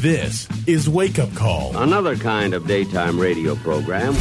This is Wake Up Call. Another kind of daytime radio program.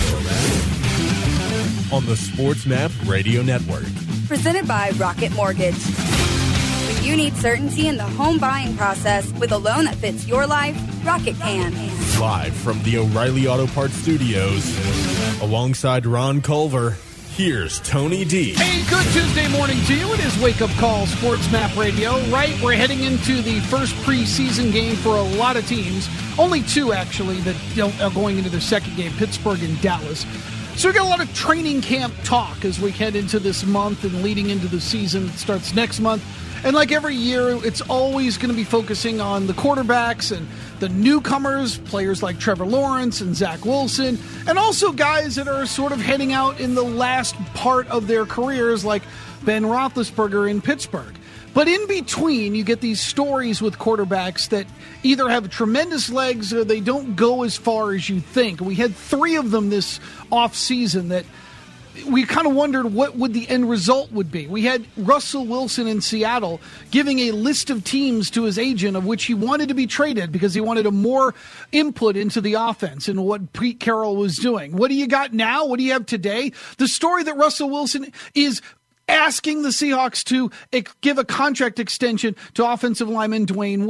On the SportsMap Radio Network. Presented by Rocket Mortgage. When you need certainty in the home buying process with a loan that fits your life, Rocket can. Live from the O'Reilly Auto Parts Studios, alongside Ron Culver, here's Tony D. Hey, good Tuesday morning to you. It is Wake Up Call SportsMap Radio. Right, we're heading into the first preseason game for a lot of teams. Only two, actually, that are going into their second game, Pittsburgh and Dallas. So we got a lot of training camp talk as we head into this month and leading into the season that starts next month. And like every year, it's always going to be focusing on the quarterbacks and the newcomers, players like Trevor Lawrence and Zach Wilson, and also guys that are sort of heading out in the last part of their careers like Ben Roethlisberger in Pittsburgh. But in between, you get these stories with quarterbacks that either have tremendous legs or they don't go as far as you think. We had three of them this offseason that we kind of wondered what would the end result would be. We had Russell Wilson in Seattle giving a list of teams to his agent of which he wanted to be traded because he wanted a more input into the offense and what Pete Carroll was doing. What do you got now? What do you have today? The story that Russell Wilson is asking the Seahawks to give a contract extension to offensive lineman Dwayne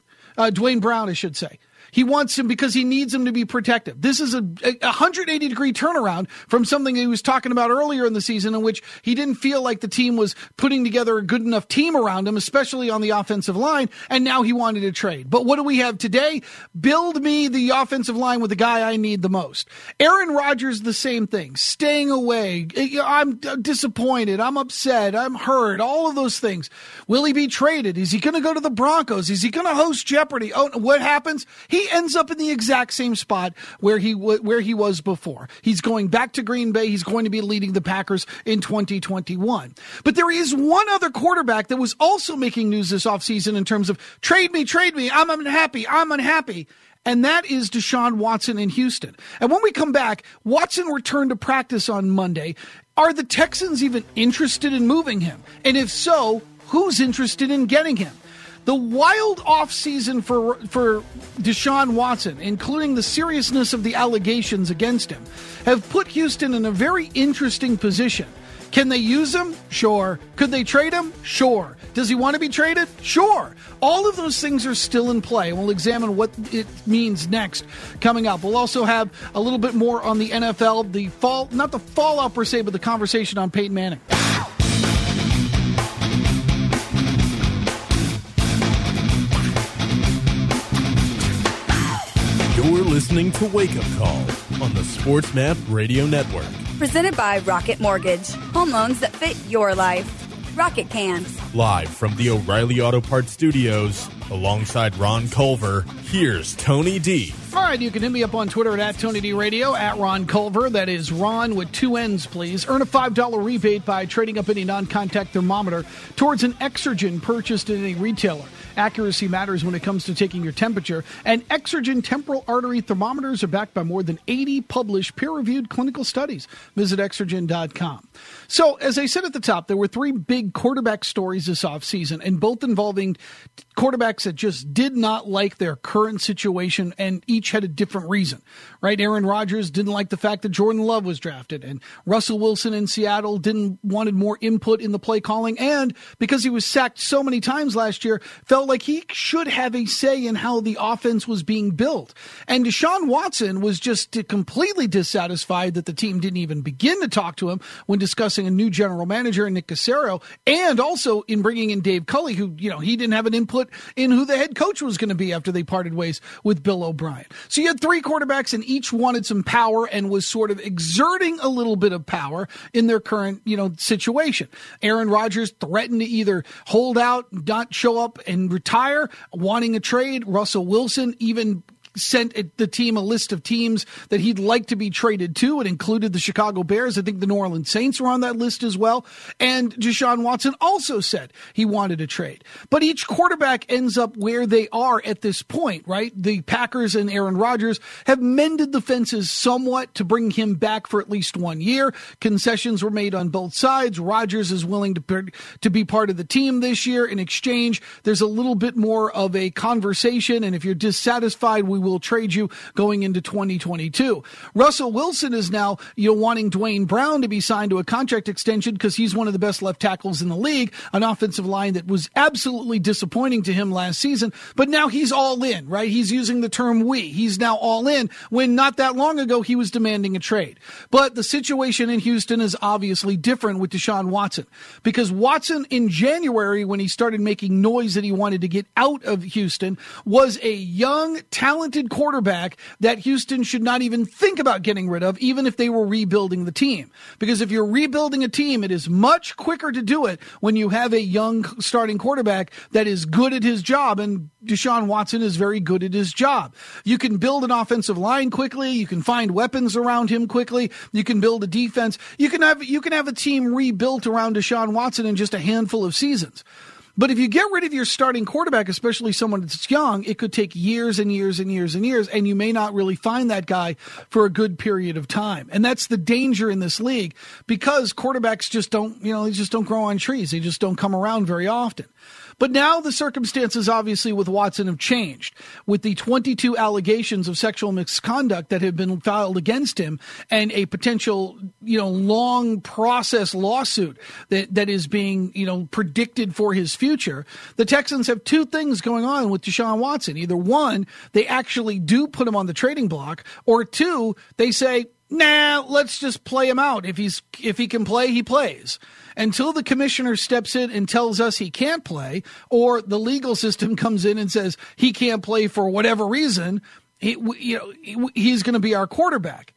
Brown, I should say. He wants him because he needs him to be protective. This is a 180-degree turnaround from something he was talking about earlier in the season in which he didn't feel like the team was putting together a good enough team around him, especially on the offensive line, and now he wanted to trade. But what do we have today? Build me the offensive line with the guy I need the most. Aaron Rodgers, the same thing. Staying away. I'm disappointed. I'm upset. I'm hurt. All of those things. Will he be traded? Is he going to go to the Broncos? Is he going to host Jeopardy? Oh, what happens? He ends up in the exact same spot where he was before. He's going back to Green Bay. He's going to be leading the Packers in 2021. But there is one other quarterback that was also making news this offseason in terms of trade me, I'm unhappy. And that is Deshaun Watson in Houston. And when we come back, Watson returned to practice on Monday. Are the Texans even interested in moving him? And if so, who's interested in getting him? The wild offseason for Deshaun Watson, including the seriousness of the allegations against him, have put Houston in a very interesting position. Can they use him? Sure. Could they trade him? Sure. Does he want to be traded? Sure. All of those things are still in play, and we'll examine what it means next coming up. We'll also have a little bit more on the NFL, not the fallout per se, but the conversation on Peyton Manning. You're listening to Wake Up Call on the SportsMap Radio Network. Presented by Rocket Mortgage. Home loans that fit your life. Rocket can. Live from the O'Reilly Auto Parts Studios, alongside Ron Culver, here's Tony D. All right, you can hit me up on Twitter at Tony D Radio, at Ron Culver. That is Ron with two N's, please. Earn a $5 rebate by trading up any non-contact thermometer towards an Exergen purchased at any retailer. Accuracy matters when it comes to taking your temperature, and Exergen temporal artery thermometers are backed by more than 80 published peer-reviewed clinical studies. Visit Exergen.com. So, as I said at the top, there were three big quarterback stories this offseason, and both involving quarterbacks that just did not like their current situation, and each had a different reason, right? Aaron Rodgers didn't like the fact that Jordan Love was drafted, and Russell Wilson in Seattle wanted more input in the play calling, and because he was sacked so many times last year, felt like he should have a say in how the offense was being built. And Deshaun Watson was just completely dissatisfied that the team didn't even begin to talk to him when discussing a new general manager, Nick Caserio, and also in bringing in Dave Culley, who, he didn't have an input in who the head coach was going to be after they parted ways with Bill O'Brien. So you had three quarterbacks, and each wanted some power and was sort of exerting a little bit of power in their current, situation. Aaron Rodgers threatened to either hold out, not show up, and retire, wanting a trade. Russell Wilson even sent the team a list of teams that he'd like to be traded to. It included the Chicago Bears. I think the New Orleans Saints were on that list as well. And Deshaun Watson also said he wanted a trade. But each quarterback ends up where they are at this point, right? The Packers and Aaron Rodgers have mended the fences somewhat to bring him back for at least 1 year. Concessions were made on both sides. Rodgers is willing to be part of the team this year. In exchange, there's a little bit more of a conversation, and if you're dissatisfied, we will trade you going into 2022. Russell Wilson is now, wanting Dwayne Brown to be signed to a contract extension because he's one of the best left tackles in the league, an offensive line that was absolutely disappointing to him last season, but now he's all in, right? He's using the term we. He's now all in when not that long ago he was demanding a trade. But the situation in Houston is obviously different with Deshaun Watson, because Watson in January, when he started making noise that he wanted to get out of Houston, was a young, talented quarterback that Houston should not even think about getting rid of, even if they were rebuilding the team. Because if you're rebuilding a team, it is much quicker to do it when you have a young starting quarterback that is good at his job, and Deshaun Watson is very good at his job. You can build an offensive line quickly. You can find weapons around him quickly. You can build a defense. You can have a team rebuilt around Deshaun Watson in just a handful of seasons. But if you get rid of your starting quarterback, especially someone that's young, it could take years and years and years and years, and you may not really find that guy for a good period of time. And that's the danger in this league, because quarterbacks just don't grow on trees. They just don't come around very often. But now the circumstances, obviously, with Watson have changed. With the 22 allegations of sexual misconduct that have been filed against him, and a potential, long process lawsuit that is being, predicted for his future, the Texans have two things going on with Deshaun Watson. Either one, they actually do put him on the trading block, or two, they say, nah, let's just play him out. If he can play, he plays. Until the commissioner steps in and tells us he can't play, or the legal system comes in and says he can't play for whatever reason, he's going to be our quarterback.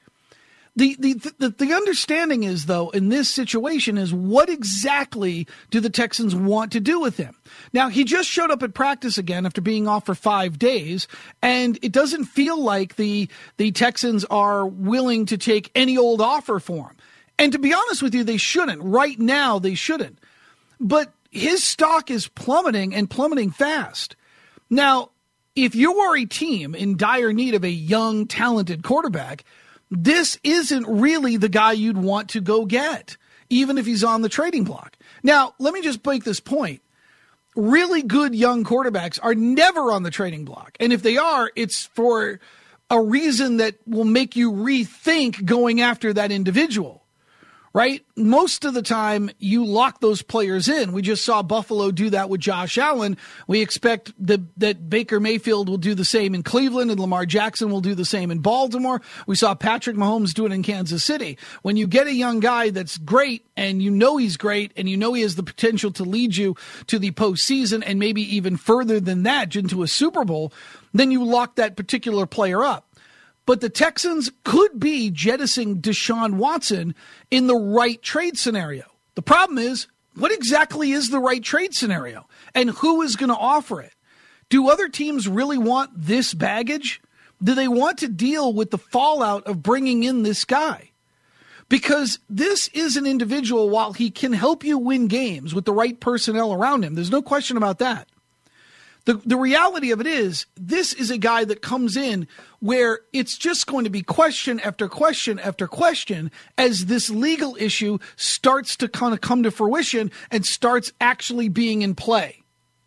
The understanding is, though, in this situation is, what exactly do the Texans want to do with him? Now, he just showed up at practice again after being off for 5 days, and it doesn't feel like the Texans are willing to take any old offer for him. And to be honest with you, they shouldn't. Right now, they shouldn't. But his stock is plummeting, and plummeting fast. Now, if you are a team in dire need of a young, talented quarterback, this isn't really the guy you'd want to go get, even if he's on the trading block. Now, let me just make this point. Really good young quarterbacks are never on the trading block. And if they are, it's for a reason that will make you rethink going after that individual. Right? Most of the time, you lock those players in. We just saw Buffalo do that with Josh Allen. We expect that Baker Mayfield will do the same in Cleveland, and Lamar Jackson will do the same in Baltimore. We saw Patrick Mahomes do it in Kansas City. When you get a young guy that's great, and you know he's great, and you know he has the potential to lead you to the postseason, and maybe even further than that, into a Super Bowl, then you lock that particular player up. But the Texans could be jettisoning Deshaun Watson in the right trade scenario. The problem is, what exactly is the right trade scenario? And who is going to offer it? Do other teams really want this baggage? Do they want to deal with the fallout of bringing in this guy? Because this is an individual, while he can help you win games with the right personnel around him, there's no question about that. The reality of it is, this is a guy that comes in where it's just going to be question after question after question as this legal issue starts to kind of come to fruition and starts actually being in play.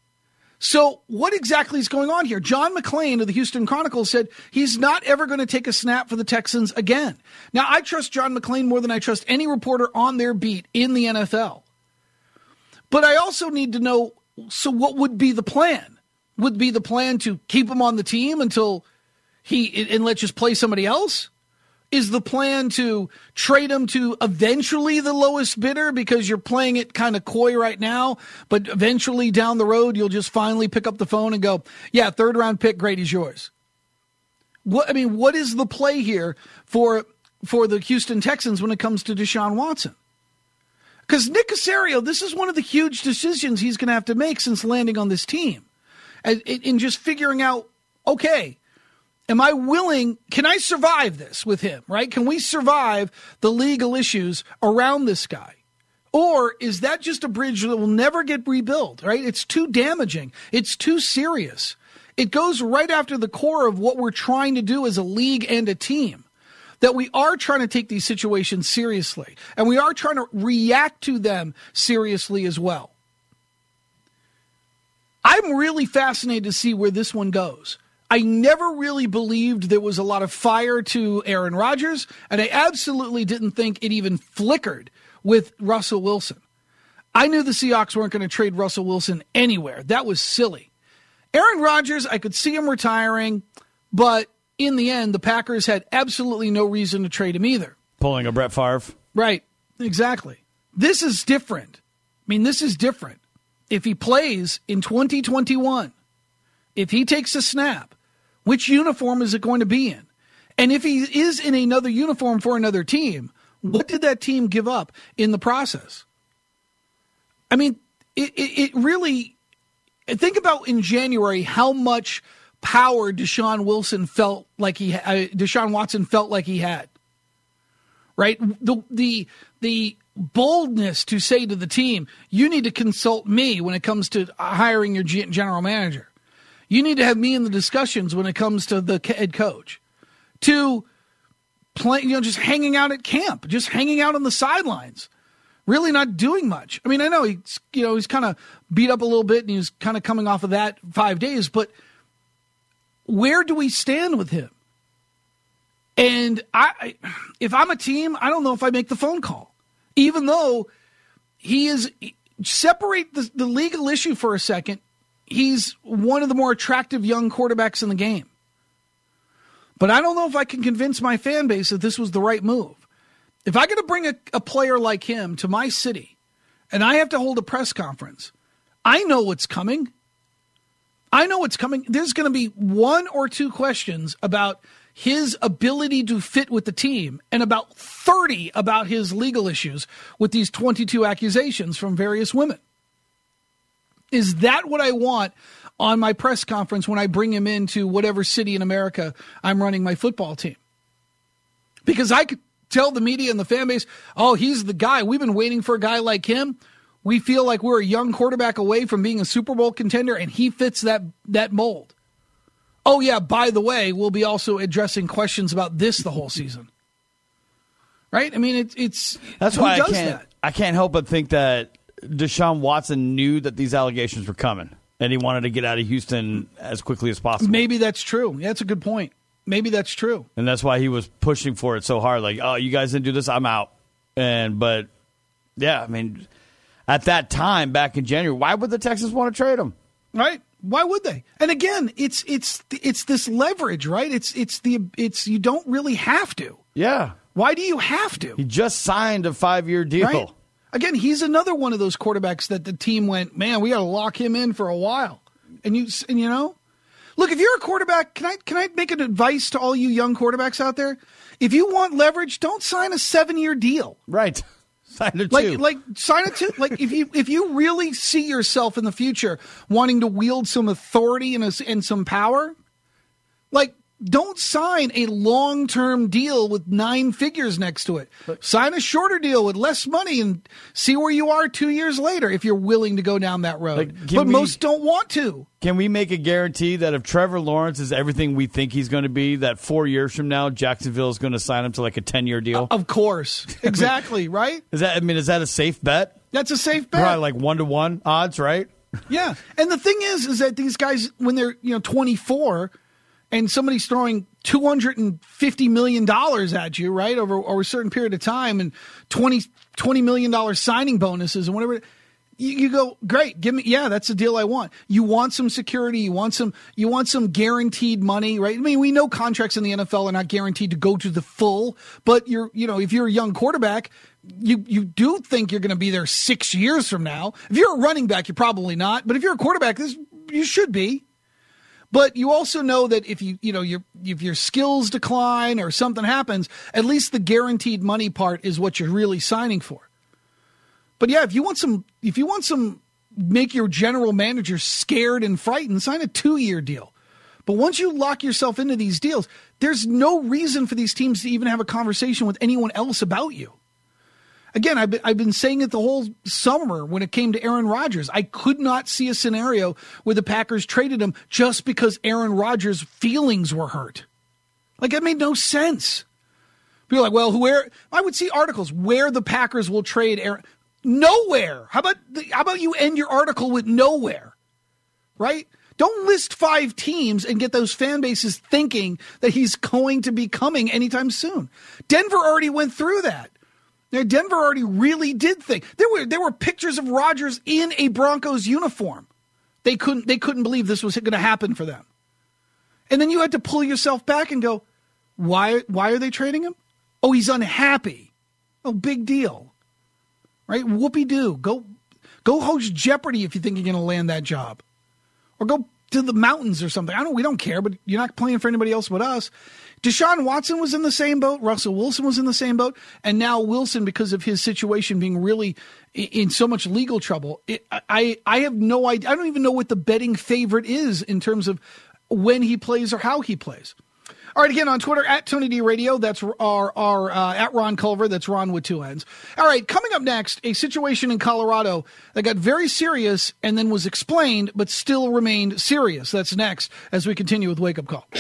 So what exactly is going on here? John McClain of the Houston Chronicle said he's not ever going to take a snap for the Texans again. Now, I trust John McClain more than I trust any reporter on their beat in the NFL. But I also need to know, so what would be the plan? Would be the plan to keep him on the team until and let's just play somebody else? Is the plan to trade him to eventually the lowest bidder because you're playing it kind of coy right now, but eventually down the road you'll just finally pick up the phone and go, yeah, third round pick, great, he's yours. What is the play here for the Houston Texans when it comes to Deshaun Watson? Because Nick Caserio, this is one of the huge decisions he's going to have to make since landing on this team. In just figuring out, okay, Am I willing? Can I survive this with him, right? Can we survive the legal issues around this guy? Or is that just a bridge that will never get rebuilt, right? It's too damaging. It's too serious. It goes right after the core of what we're trying to do as a league and a team, that we are trying to take these situations seriously, and we are trying to react to them seriously as well. I'm really fascinated to see where this one goes. I never really believed there was a lot of fire to Aaron Rodgers, and I absolutely didn't think it even flickered with Russell Wilson. I knew the Seahawks weren't going to trade Russell Wilson anywhere. That was silly. Aaron Rodgers, I could see him retiring, but in the end, the Packers had absolutely no reason to trade him either. Pulling a Brett Favre. Right, exactly. This is different. I mean, this is different. If he plays in 2021, if he takes a snap, which uniform is it going to be in? And if he is in another uniform for another team, what did that team give up in the process? I mean, it really, think about in January how much power Deshaun Watson felt like he had, right? The boldness to say to the team, you need to consult me when it comes to hiring your general manager. You need to have me in the discussions when it comes to the head coach. To play, just hanging out at camp, just hanging out on the sidelines, really not doing much. I mean, I know he's kind of beat up a little bit and he's kind of coming off of that 5 days, but where do we stand with him? And if I'm a team, I don't know if I make the phone call, even though separate the legal issue for a second. He's one of the more attractive young quarterbacks in the game. But I don't know if I can convince my fan base that this was the right move. If I got to bring a player like him to my city and I have to hold a press conference, I know what's coming. There's going to be 1 or 2 questions about his ability to fit with the team and about 30 about his legal issues with these 22 accusations from various women. Is that what I want on my press conference when I bring him into whatever city in America I'm running my football team? Because I could tell the media and the fan base, oh, he's the guy. We've been waiting for a guy like him. We feel like we're a young quarterback away from being a Super Bowl contender, and he fits that mold. Oh, yeah, by the way, we'll be also addressing questions about this the whole season. Right? I mean, that's why I can't help but think that Deshaun Watson knew that these allegations were coming, and he wanted to get out of Houston as quickly as possible. Maybe that's true. Yeah, that's a good point. Maybe that's true. And that's why he was pushing for it so hard. Like, oh, you guys didn't do this, I'm out. But, yeah, I mean, at that time, back in January, why would the Texans want to trade him? Right. Why would they? And again, it's this leverage, right? It's you don't really have to. Yeah. Why do you have to? He just signed a 5-year deal. Right? Again, he's another one of those quarterbacks that the team went, man, we got to lock him in for a while. And you know, look, if you're a quarterback, can I make an advice to all you young quarterbacks out there? If you want leverage, don't sign a 7-year deal. Right. Sign a 2. Sign a 2. Like if you really see yourself in the future wanting to wield some authority and some power, like, don't sign a long-term deal with 9 figures next to it. Sign a shorter deal with less money and see where you are 2 years later if you're willing to go down that road. Most don't want to. Can we make a guarantee that if Trevor Lawrence is everything we think he's going to be, that 4 years from now, Jacksonville is going to sign him to like a 10-year deal? Of course. Exactly, right? Is that a safe bet? That's a safe bet. Probably like 1-to-1 odds, right? Yeah. And the thing is that these guys, when they're 24 – and somebody's throwing $250 million at you, right, over a certain period of time, and $20 million signing bonuses and whatever, you go, great, give me, yeah, that's the deal I want. You want some security, you want some guaranteed money, right? I mean, we know contracts in the NFL are not guaranteed to go to the full, but if you're a young quarterback, you do think you're going to be there 6 years from now. If you're a running back, you're probably not, but if you're a quarterback, you should be. But you also know that if if your skills decline or something happens, at least the guaranteed money part is what you're really signing for. But yeah, if you want some, make your general manager scared and frightened, sign a 2-year deal. But once you lock yourself into these deals, there's no reason for these teams to even have a conversation with anyone else about you. Again, I've been saying it the whole summer when it came to Aaron Rodgers. I could not see a scenario where the Packers traded him just because Aaron Rodgers' feelings were hurt. Like, it made no sense. People are like, well, I would see articles where the Packers will trade Aaron. Nowhere. How about you end your article with nowhere, right? Don't list 5 teams and get those fan bases thinking that he's going to be coming anytime soon. Denver already went through that. Now, Denver already really did think. There were pictures of Rodgers in a Broncos uniform. They couldn't believe this was going to happen for them. And then you had to pull yourself back and go, why are they trading him? Oh, he's unhappy. Oh, big deal. Right? Whoopee-doo. Go host Jeopardy if you think you're going to land that job. Or go to the mountains or something. We don't care, but you're not playing for anybody else but us. Deshaun Watson was in the same boat. Russell Wilson was in the same boat. And now Wilson, because of his situation being really in so much legal trouble, I have no idea. I don't even know what the betting favorite is in terms of when he plays or how he plays. All right, again, on Twitter, at Tony D Radio, that's our at Ron Culver, that's Ron with 2 N's. All right, coming up next, a situation in Colorado that got very serious and then was explained, but still remained serious. That's next as we continue with Wake Up Call.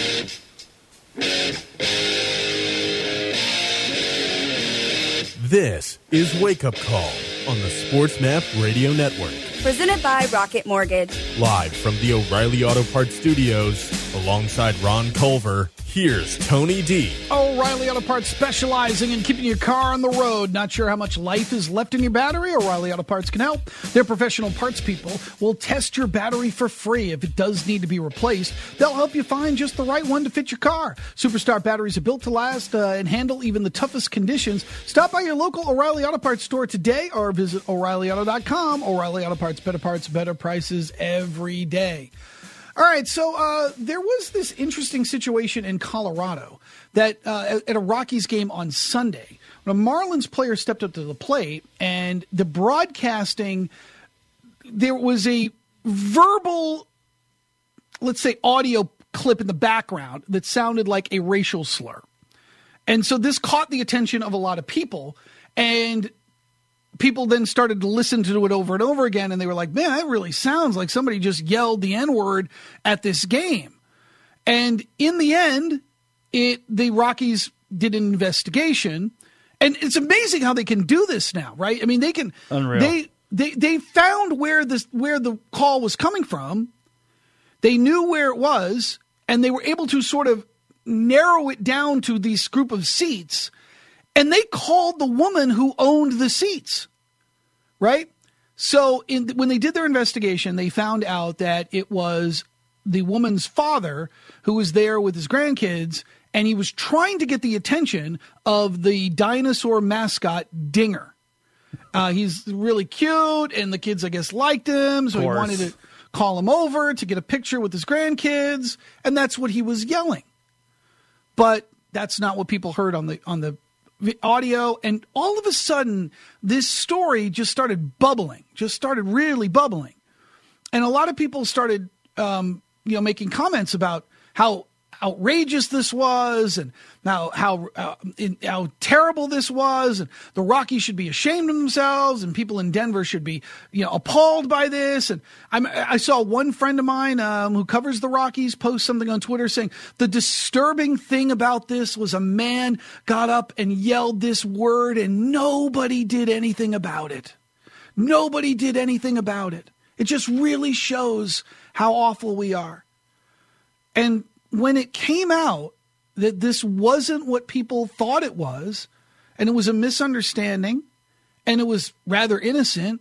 This is Wake Up Call on the Sports Map Radio Network. Presented by Rocket Mortgage. Live from the O'Reilly Auto Parts Studios, alongside Ron Culver, here's Tony D. O'Reilly Auto Parts, specializing in keeping your car on the road. Not sure how much life is left in your battery? O'Reilly Auto Parts can help. Their professional parts people will test your battery for free. If it does need to be replaced, they'll help you find just the right one to fit your car. Superstar batteries are built to last and handle even the toughest conditions. Stop by your local O'Reilly Auto Parts store today or visit O'ReillyAuto.com. O'Reilly Auto Parts, better parts, better prices every day. All right, so there was this interesting situation in Colorado that at a Rockies game on Sunday, when a Marlins player stepped up to the plate and the broadcasting, there was a verbal, let's say, audio clip in the background that sounded like a racial slur. And so this caught the attention of a lot of people, and people then started to listen to it over and over again, and they were like, man, that really sounds like somebody just yelled the N-word at this game. And in the end, the Rockies did an investigation, and it's amazing how they can do this now, right? I mean, they can. Unreal. They found where the call was coming from. They knew where it was, and they were able to sort of narrow it down to this group of seats. And they called the woman who owned the seats, right? So when they did their investigation, they found out that it was the woman's father who was there with his grandkids, and he was trying to get the attention of the dinosaur mascot, Dinger. He's really cute, and the kids, I guess, liked him, so he wanted to call him over to get a picture with his grandkids, and that's what he was yelling. But that's not what people heard on the audio, and all of a sudden, this story just started really bubbling. And a lot of people started, making comments about how outrageous this was and how terrible this was, and the Rockies should be ashamed of themselves, and people in Denver should be, appalled by this. And I saw one friend of mine who covers the Rockies post something on Twitter saying the disturbing thing about this was a man got up and yelled this word, and nobody did anything about it. Nobody did anything about it. It just really shows how awful we are. And when it came out that this wasn't what people thought it was, and it was a misunderstanding, and it was rather innocent,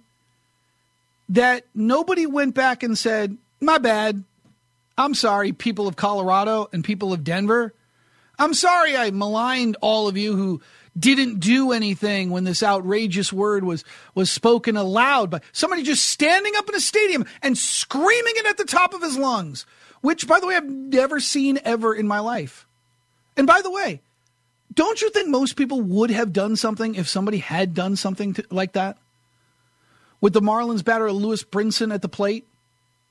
that nobody went back and said, my bad, I'm sorry, people of Colorado and people of Denver. I'm sorry I maligned all of you who didn't do anything when this outrageous word was spoken aloud by somebody just standing up in a stadium and screaming it at the top of his lungs, which, by the way, I've never seen ever in my life. And by the way, don't you think most people would have done something if somebody had done something like that? With the Marlins batter Lewis Brinson at the plate,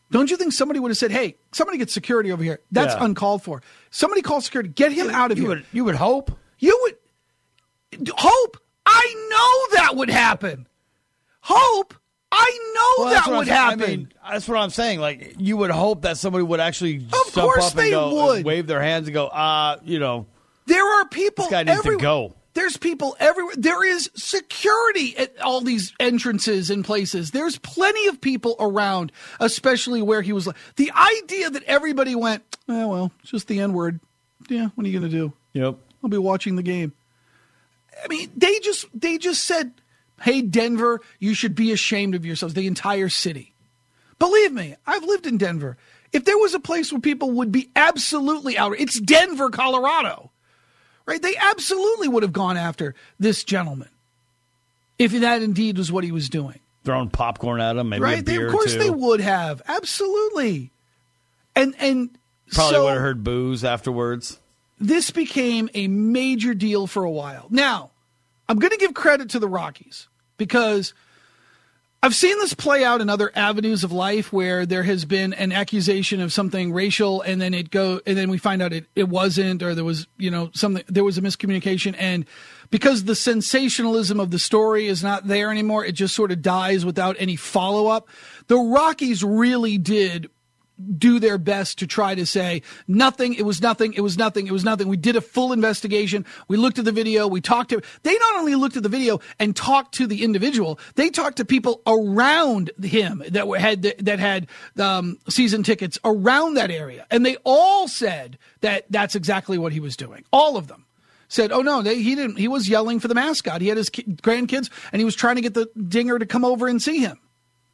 Don't you think somebody would have said, hey, somebody get security over here? That's uncalled for. Somebody call security. Get him out of here. You would hope. You would hope. I know that would happen. Hope. I know that would happen. I mean, that's what I'm saying. Like, you would hope that somebody would actually jump up and go, and wave their hands and go, There are people this guy needs to go. There's people everywhere. There is security at all these entrances and places. There's plenty of people around, especially where he was. The idea that everybody went, well, it's just the N-word. Yeah, what are you going to do? Yep. I'll be watching the game. I mean, they just said, hey, Denver, you should be ashamed of yourselves, the entire city. Believe me, I've lived in Denver. If there was a place where people would be absolutely outraged, it's Denver, Colorado. Right? They absolutely would have gone after this gentleman if that indeed was what he was doing. Throwing popcorn at him, maybe a beer Of course too. They would have. Absolutely. And probably would have heard boos afterwards. This became a major deal for a while. Now, I'm going to give credit to the Rockies because I've seen this play out in other avenues of life where there has been an accusation of something racial and then we find out it wasn't, or there was, there was a miscommunication. And because the sensationalism of the story is not there anymore, it just sort of dies without any follow-up. The Rockies really did do their best to try to say nothing. It was nothing. We did a full investigation. We looked at the video. We talked to, they not only looked at the video and talked to the individual, they talked to people around him that had season tickets around that area. And they all said that that's exactly what he was doing. All of them said, oh no, he didn't. He was yelling for the mascot. He had his grandkids and he was trying to get the Dinger to come over and see him.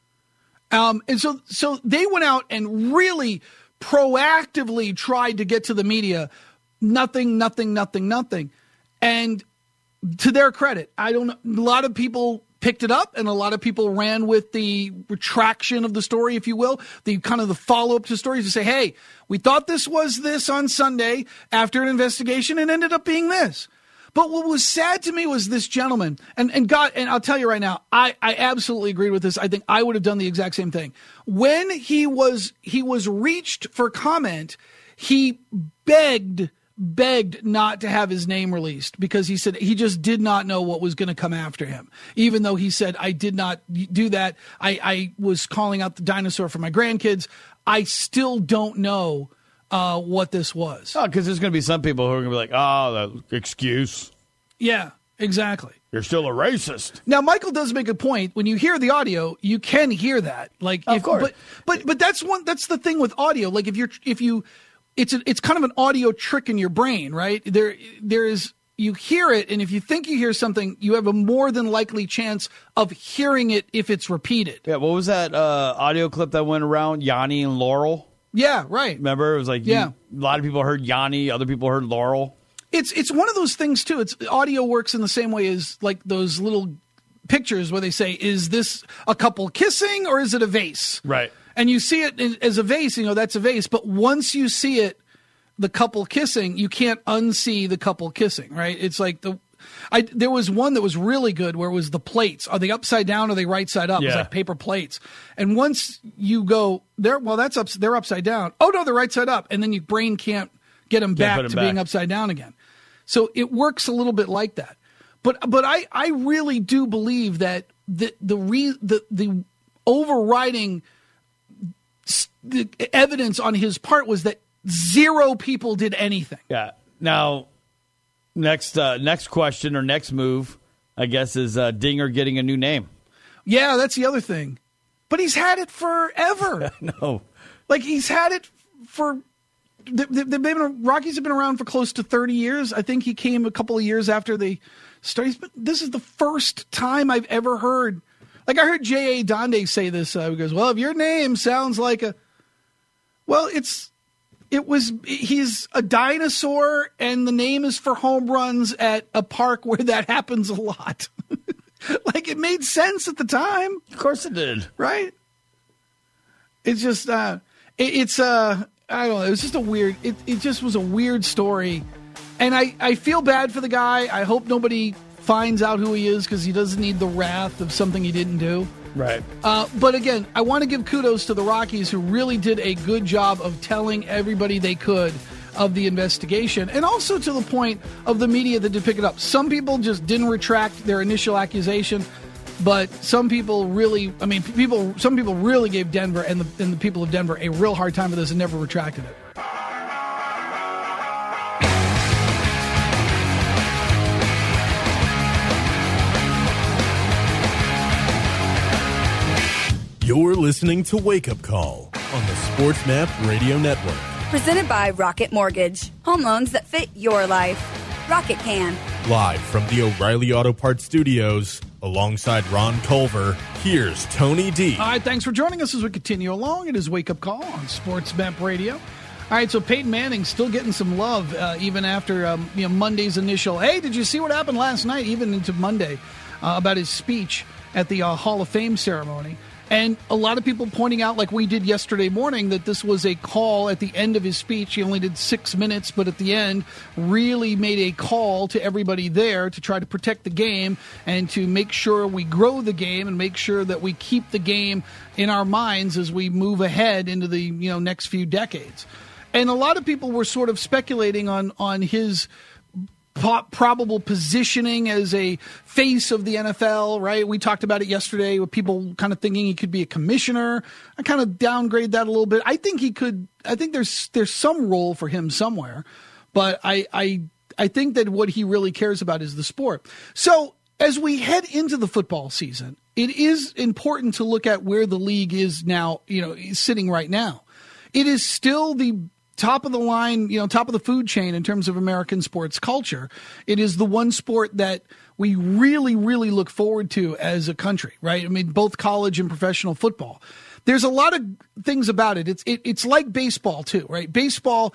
And so they went out and really proactively tried to get to the media. Nothing. And to their credit, a lot of people picked it up and a lot of people ran with the retraction of the story, if you will, the kind of the follow-up to stories to say, hey, we thought this was this on Sunday after an investigation and ended up being this. But what was sad to me was this gentleman, and God, and I'll tell you right now, I absolutely agreed with this. I think I would have done the exact same thing. When he was reached for comment, he begged not to have his name released because he said he just did not know what was going to come after him. Even though he said, I did not do that. I was calling out the dinosaur for my grandkids. I still don't know what this was. Oh, because there's going to be some people who are going to be like, oh, that excuse. Yeah, exactly. You're still a racist. Now, Michael does make a point. When you hear the audio, you can hear that. Like, of course. But that's the thing with audio. Like, it's kind of an audio trick in your brain, right? You hear it, and if you think you hear something, you have a more than likely chance of hearing it if it's repeated. Yeah, what was that audio clip that went around, Yanni and Laurel? Yeah, right. Remember, it was like a lot of people heard Yanni, other people heard Laurel. It's one of those things too. It's audio works in the same way as like those little pictures where they say, "Is this a couple kissing or is it a vase?" Right. And you see it as a vase, that's a vase. But once you see it, the couple kissing, you can't unsee the couple kissing. Right? It's like there was one that was really good where it was the plates. Are they upside down or are they right side up? Yeah. It was like paper plates. And once you go there, well, they're upside down. Oh no, they're right side up. And then your brain can't get them back to being upside down again. So it works a little bit like that. But I really do believe that the overriding the evidence on his part was that zero people did anything. Yeah. Now, next question or next move, I guess, is Dinger getting a new name. Yeah, that's the other thing. But he's had it forever. No. Like, he's had it for... Rockies have been around for close to 30 years. I think he came a couple of years after they started. This is the first time I've ever heard... Like, I heard J.A. Donde say this. He goes, well, if your name sounds like a... Well, he's a dinosaur, and the name is for home runs at a park where that happens a lot. Like, it made sense at the time. Of course it did. Right? It's just, I don't know, it was just it just was a weird story. And I feel bad for the guy. I hope nobody finds out who he is because he doesn't need the wrath of something he didn't do. Right. But again, I want to give kudos to the Rockies, who really did a good job of telling everybody they could of the investigation, and also to the point of the media that did pick it up. Some people just didn't retract their initial accusation, but some people really, some people really gave Denver and the people of Denver a real hard time for this and never retracted it. You're listening to Wake Up Call on the SportsMap Radio Network. Presented by Rocket Mortgage. Home loans that fit your life. Rocket can. Live from the O'Reilly Auto Parts Studios, alongside Ron Culver, here's Tony D. All right, thanks for joining us as we continue along. It is Wake Up Call on SportsMap Radio. All right, so Peyton Manning still getting some love even after Monday's initial, hey, did you see what happened last night, even into Monday, about his speech at the Hall of Fame ceremony. And a lot of people pointing out, like we did yesterday morning, that this was a call at the end of his speech. He only did 6 minutes, but at the end really made a call to everybody there to try to protect the game and to make sure we grow the game and make sure that we keep the game in our minds as we move ahead into the next few decades. And a lot of people were sort of speculating on his probable positioning as a face of the NFL, right? We talked about it yesterday with people kind of thinking he could be a commissioner. I kind of downgrade that a little bit. I think he could. I think there's some role for him somewhere, but I think that what he really cares about is the sport. So as we head into the football season, it is important to look at where the league is now, sitting right now. It is still the top of the line, top of the food chain in terms of American sports culture. It is the one sport that we really, really look forward to as a country, right? I mean, both college and professional football. There's a lot of things about it. It's like baseball too, right? Baseball,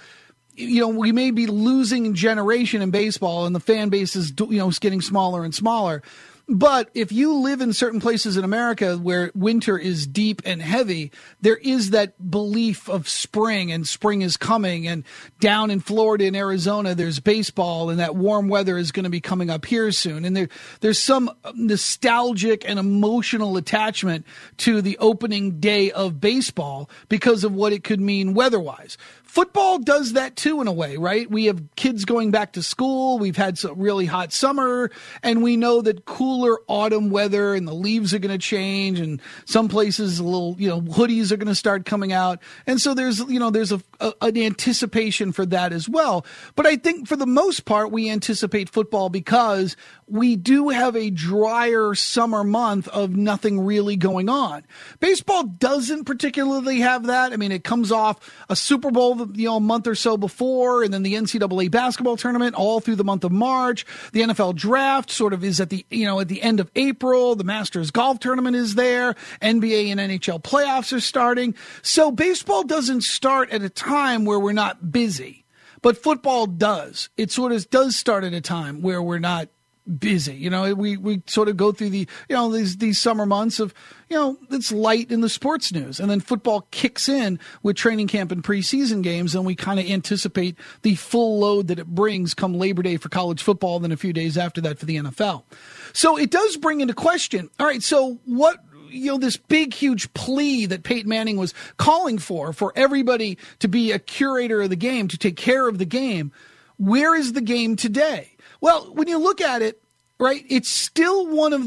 we may be losing generation in baseball and the fan base is, getting smaller and smaller. But if you live in certain places in America where winter is deep and heavy, there is that belief of spring, and spring is coming. And down in Florida and Arizona, there's baseball, and that warm weather is going to be coming up here soon. And there's some nostalgic and emotional attachment to the opening day of baseball because of what it could mean weather-wise. Football does that too in a way, right? We have kids going back to school. We've had some really hot summer, and we know that cooler autumn weather and the leaves are going to change, and some places a little, hoodies are going to start coming out. And so there's an anticipation for that as well. But I think for the most part, we anticipate football because we do have a drier summer month of nothing really going on. Baseball doesn't particularly have that. I mean, it comes off a Super Bowl, a month or so before, and then the NCAA basketball tournament all through the month of March. The NFL draft sort of is at the end of April. The Masters golf tournament is there. NBA and NHL playoffs are starting. So baseball doesn't start at a time where we're not busy, but football does. It sort of does start at a time where we're not busy. We sort of go through the, these summer months of, it's light in the sports news. And then football kicks in with training camp and preseason games. And we kind of anticipate the full load that it brings come Labor Day for college football, and then a few days after that for the NFL. So it does bring into question, all right, so what, this big, huge plea that Peyton Manning was calling for everybody to be a curator of the game, to take care of the game. Where is the game today? Well, when you look at it, right, it's still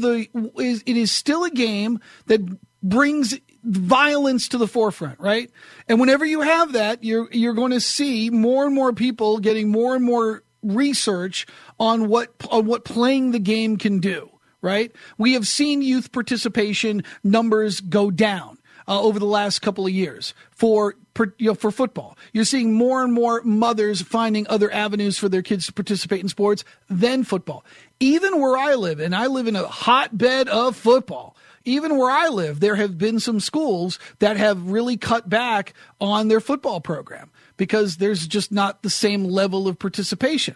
it is still a game that brings violence to the forefront, right? And whenever you have that, you're going to see more and more people getting more and more research on what playing the game can do, right? We have seen youth participation numbers go down over the last couple of years for football. You're seeing more and more mothers finding other avenues for their kids to participate in sports than football. Even where I live, and I live in a hotbed of football, even where I live, there have been some schools that have really cut back on their football program because there's just not the same level of participation.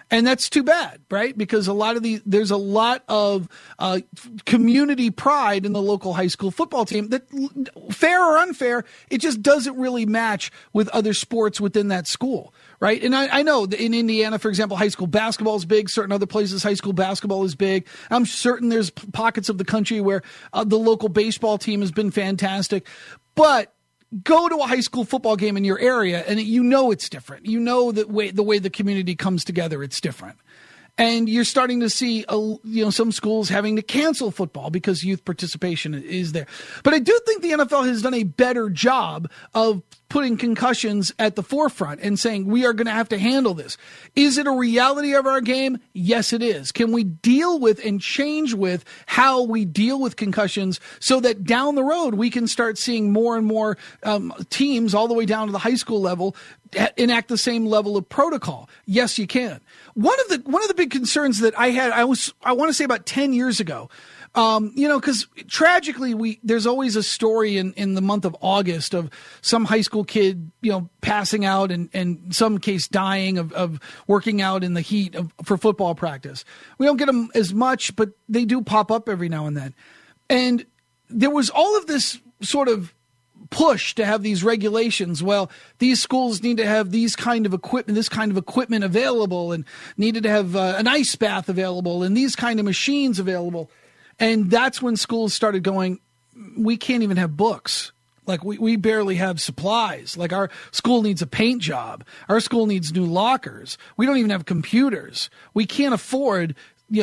And that's too bad, right? Because there's a lot of community pride in the local high school football team that, fair or unfair, it just doesn't really match with other sports within that school, right? And I know that in Indiana, for example, high school basketball is big. Certain other places, high school basketball is big. I'm certain there's pockets of the country where the local baseball team has been fantastic. But go to a high school football game in your area, and it's different. The way the community comes together, it's different. And you're starting to see, some schools having to cancel football because youth participation is there. But I do think the NFL has done a better job of putting concussions at the forefront and saying, we are going to have to handle this. Is it a reality of our game? Yes, it is. Can we deal with and change with how we deal with concussions so that down the road we can start seeing more and more teams all the way down to the high school level enact the same level of protocol? Yes, you can. One of the big concerns that I had, I want to say about 10 years ago, because tragically there's always a story in the month of August of some high school kid, passing out and in some case dying of working out in the heat for football practice. We don't get them as much, but they do pop up every now and then. And there was all of this sort of push to have these regulations. Well, these schools need to have this kind of equipment available, and needed to have an ice bath available and these kind of machines available. And that's when schools started going, we can't even have books. Like we barely have supplies. Like our school needs a paint job. Our school needs new lockers. We don't even have computers. We can't afford,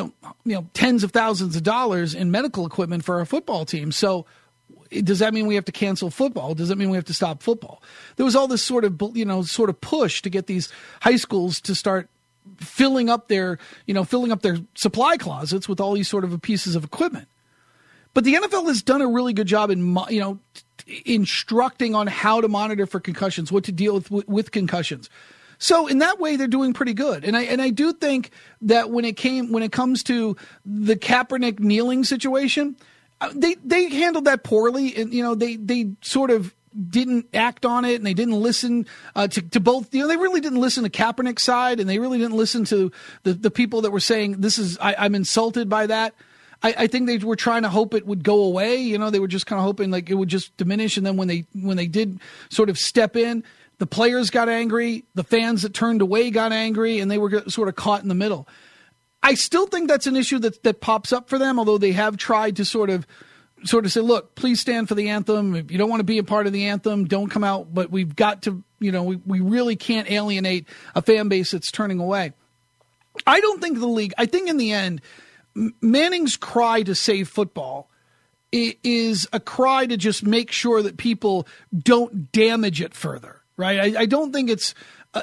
tens of thousands of dollars in medical equipment for our football team. So does that mean we have to cancel football? Does that mean we have to stop football? There was all this sort of push to get these high schools to start filling up their supply closets with all these sort of pieces of equipment. But the NFL has done a really good job in, instructing on how to monitor for concussions, what to deal with concussions. So in that way, they're doing pretty good. And I do think that when it comes to the Kaepernick kneeling situation, they handled that poorly, and they sort of didn't act on it, and they didn't listen to both. They really didn't listen to Kaepernick's side, and they really didn't listen to the people that were saying I'm insulted by that. I think they were trying to hope it would go away. They were just kind of hoping like it would just diminish, and then when they did sort of step in, the players got angry, the fans that turned away got angry, and they were sort of caught in the middle. I still think that's an issue that pops up for them, although they have tried to sort of say, look, please stand for the anthem. If you don't want to be a part of the anthem, don't come out. But we've got to, we really can't alienate a fan base that's turning away. I don't think the league, I think in the end, Manning's cry to save football is a cry to just make sure that people don't damage it further, right? I don't think it's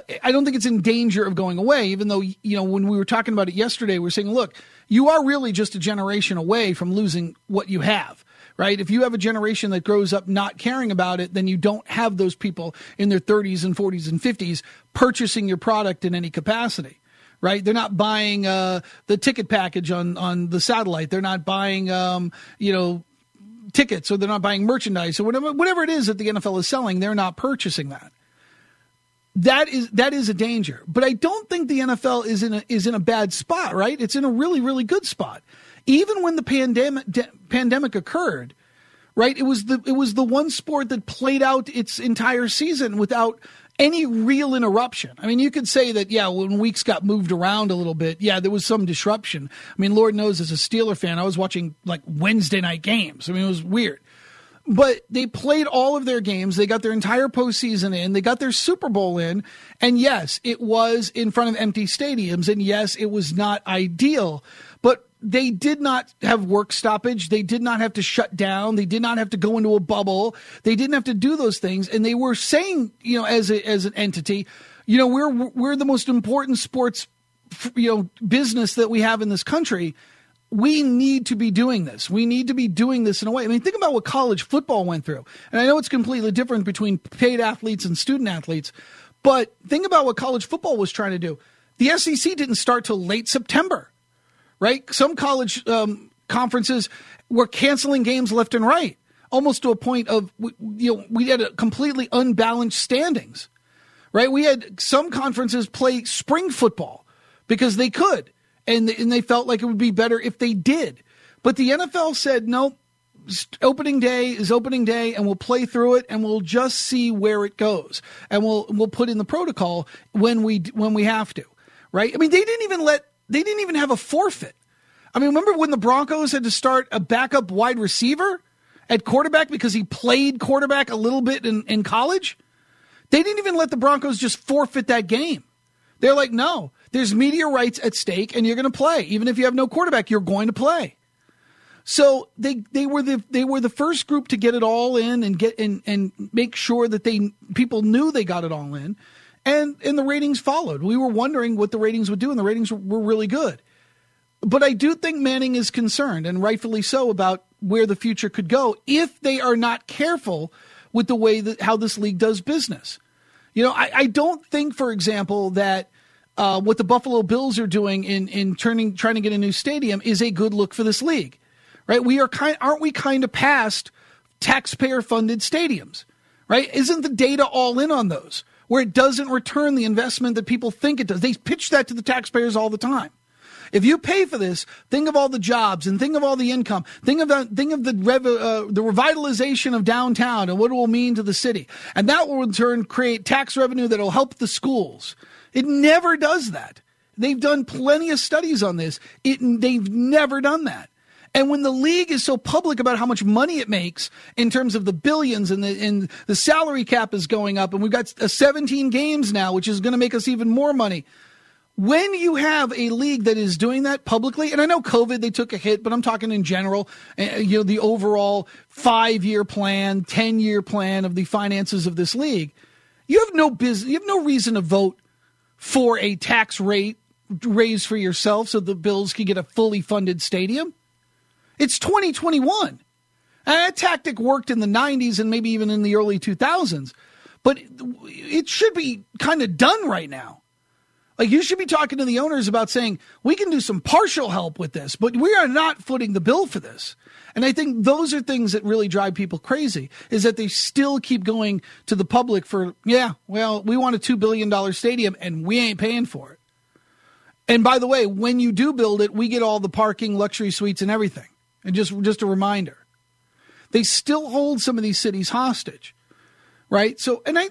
in danger of going away, even though, when we were talking about it yesterday, we were saying, look, you are really just a generation away from losing what you have, right? If you have a generation that grows up not caring about it, then you don't have those people in their 30s and 40s and 50s purchasing your product in any capacity, right? They're not buying the ticket package on the satellite. They're not buying, tickets, or they're not buying merchandise, or whatever it is that the NFL is selling. They're not purchasing that. That is a danger. But I don't think the NFL is in a bad spot, right? It's in a really, really good spot. Even when the pandemic occurred, right? It was the one sport that played out its entire season without any real interruption. I mean, you could say that, when weeks got moved around a little bit, there was some disruption. I mean, Lord knows, as a Steeler fan, I was watching like Wednesday night games. I mean, it was weird. But they played all of their games. They got their entire postseason in. They got their Super Bowl in. And yes, it was in front of empty stadiums. And yes, it was not ideal. But they did not have work stoppage. They did not have to shut down. They did not have to go into a bubble. They didn't have to do those things. And they were saying, as an entity, we're the most important sports, business that we have in this country. We need to be doing this. We need to be doing this in a way. I mean, think about what college football went through. And I know it's completely different between paid athletes and student athletes, but think about what college football was trying to do. The SEC didn't start till late September, right? Some college conferences were canceling games left and right, almost to a point of, we had a completely unbalanced standings, right? We had some conferences play spring football because they could. And they felt like it would be better if they did. But the NFL said, nope, opening day is opening day, and we'll play through it, and we'll just see where it goes. And we'll put in the protocol when we have to, right? I mean, they didn't even have a forfeit. I mean, remember when the Broncos had to start a backup wide receiver at quarterback because he played quarterback a little bit in college? They didn't even let the Broncos just forfeit that game. They're like, no, there's media rights at stake, and you're going to play. Even if you have no quarterback, you're going to play. So they were the first group to get it all in and make sure that people knew they got it all in, and the ratings followed. We were wondering what the ratings would do, and the ratings were really good. But I do think Manning is concerned, and rightfully so, about where the future could go if they are not careful with the way how this league does business. You know, I don't think, for example, that what the Buffalo Bills are doing in trying to get a new stadium is a good look for this league, right? Aren't we kind of past taxpayer-funded stadiums, right? Isn't the data all in on those, where it doesn't return the investment that people think it does? They pitch that to the taxpayers all the time. If you pay for this, think of all the jobs and think of all the income. Think of the revitalization of downtown and what it will mean to the city. And that will in turn create tax revenue that will help the schools. It never does that. They've done plenty of studies on this. They've never done that. And when the league is so public about how much money it makes in terms of the billions and the salary cap is going up, and we've got 17 games now, which is going to make us even more money. When you have a league that is doing that publicly, and I know COVID, they took a hit, but I'm talking in general, the overall 5-year plan, 10-year plan of the finances of this league, you have no reason to vote for a tax rate raise for yourself so the Bills can get a fully funded stadium. It's 2021. And that tactic worked in the 90s and maybe even in the early 2000s, but it should be kind of done right now. Like, you should be talking to the owners about saying, we can do some partial help with this, but we are not footing the bill for this. And I think those are things that really drive people crazy, is that they still keep going to the public for, we want a $2 billion stadium and we ain't paying for it. And by the way, when you do build it, we get all the parking, luxury suites and everything. And just a reminder, they still hold some of these cities hostage. Right. So, and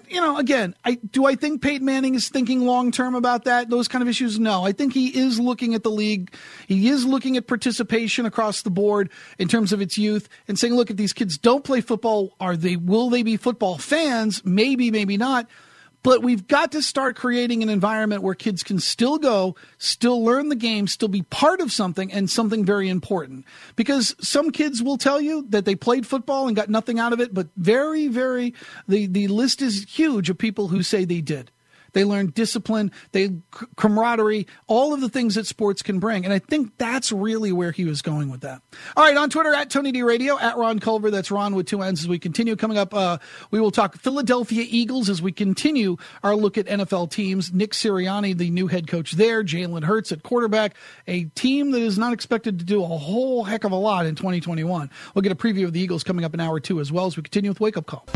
do I think Peyton Manning is thinking long term about that? Those kind of issues? No, I think he is looking at the league. He is looking at participation across the board in terms of its youth and saying, look, if these kids don't play football, will they be football fans? Maybe, maybe not. But we've got to start creating an environment where kids can still go, still learn the game, still be part of something, and something very important. Because some kids will tell you that they played football and got nothing out of it, but very, very, the list is huge of people who say they did. They learned discipline, camaraderie, all of the things that sports can bring. And I think that's really where he was going with that. All right, on Twitter, at Tony D Radio, at Ron Culver. That's Ron with 2 N's. As we continue coming up, we will talk Philadelphia Eagles as we continue our look at NFL teams. Nick Sirianni, the new head coach there. Jalen Hurts at quarterback. A team that is not expected to do a whole heck of a lot in 2021. We'll get a preview of the Eagles coming up in hour 2 as well as we continue with Wake Up Call.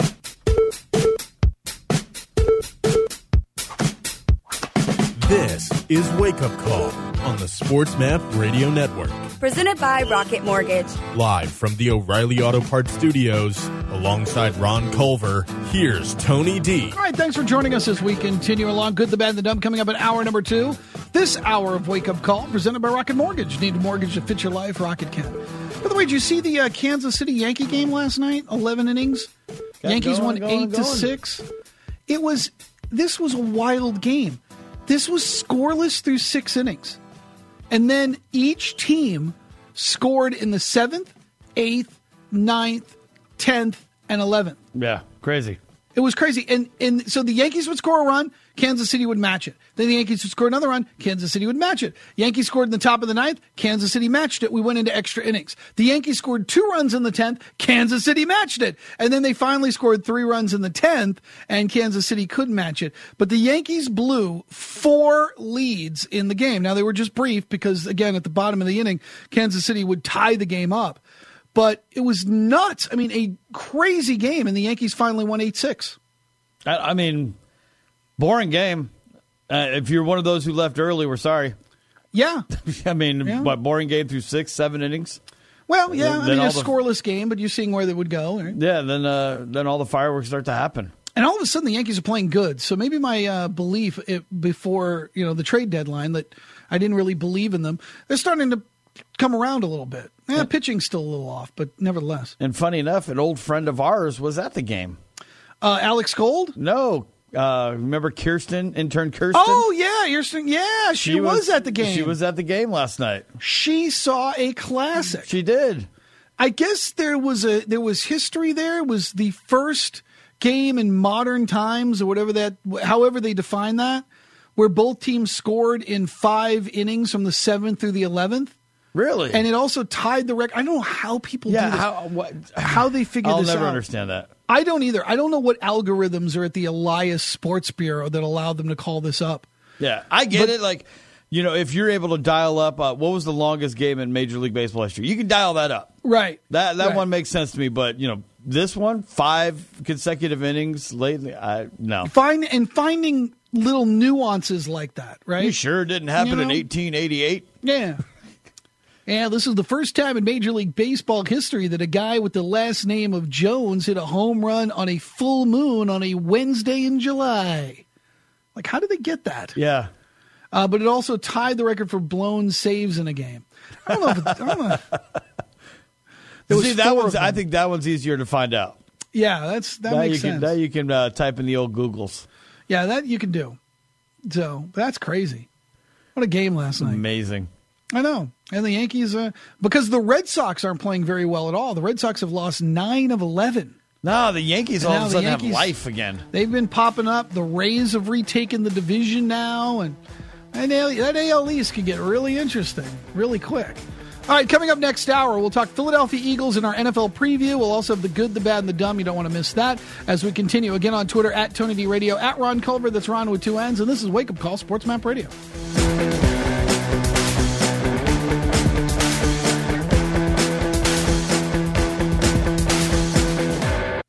This is Wake Up Call on the Sports Map Radio Network. Presented by Rocket Mortgage. Live from the O'Reilly Auto Parts Studios, alongside Ron Culver, here's Tony D. All right, thanks for joining us as we continue along. Good, the bad, and the dumb coming up in hour number 2. This hour of Wake Up Call presented by Rocket Mortgage. Need a mortgage to fit your life? Rocket can. By the way, did you see the Kansas City Yankee game last night? 11 innings. Yankees won 8-6. This was a wild game. This was scoreless through 6 innings. And then each team scored in the 7th, 8th, 9th, 10th, and 11th. Yeah, crazy. It was crazy. And so the Yankees would score a run, Kansas City would match it. Then the Yankees would score another run, Kansas City would match it. Yankees scored in the top of the 9th, Kansas City matched it. We went into extra innings. The Yankees scored 2 runs in the 10th, Kansas City matched it. And then they finally scored 3 runs in the 10th, and Kansas City couldn't match it. But the Yankees blew 4 leads in the game. Now, they were just brief because, again, at the bottom of the inning, Kansas City would tie the game up. But it was nuts. I mean, a crazy game, and the Yankees finally won 8-6. I mean, boring game. If you're one of those who left early, we're sorry. Yeah. I mean, boring game through 6-7 innings? Well, yeah, Then a scoreless game, but you're seeing where they would go. Right? Yeah, then all the fireworks start to happen. And all of a sudden, the Yankees are playing good. So maybe my belief before the trade deadline that I didn't really believe in them, they're starting to come around a little bit. Yeah, pitching's still a little off, but nevertheless. And funny enough, an old friend of ours was at the game. Alex Gold? No. Remember intern Kirsten? Oh, yeah, Kirsten. Yeah, she was at the game. She was at the game last night. She saw a classic. She did. I guess there was history there. It was the first game in modern times, or however they define that, where both teams scored in 5 innings from the 7th through the 11th. Really? And it also tied the record. I don't know how people do this. How they figure this out. I'll never understand that. I don't either. I don't know what algorithms are at the Elias Sports Bureau that allow them to call this up. Yeah, I get it. Like, if you're able to dial up, what was the longest game in Major League Baseball history? You can dial that up. Right. That one makes sense to me. But, this one, 5 consecutive innings lately, no. Finding little nuances like that, right? You sure it didn't happen in 1888? Yeah. Yeah, this is the first time in Major League Baseball history that a guy with the last name of Jones hit a home run on a full moon on a Wednesday in July. Like, how did they get that? Yeah. But it also tied the record for blown saves in a game. I don't know. I think that one's easier to find out. Yeah, that makes sense. Now you can type in the old Googles. Yeah, that you can do. So that's crazy. What a game last night. Amazing. I know. And the Yankees, because the Red Sox aren't playing very well at all. The Red Sox have lost 9 of 11. No, the Yankees all of a sudden have life again. They've been popping up. The Rays have retaken the division now. And that AL East could get really interesting really quick. All right, coming up next hour, we'll talk Philadelphia Eagles in our NFL preview. We'll also have the good, the bad, and the dumb. You don't want to miss that as we continue. Again on Twitter, @TonyD Radio, @Ron Culver. That's Ron with 2 N's. And this is Wake Up Call Sports Map Radio.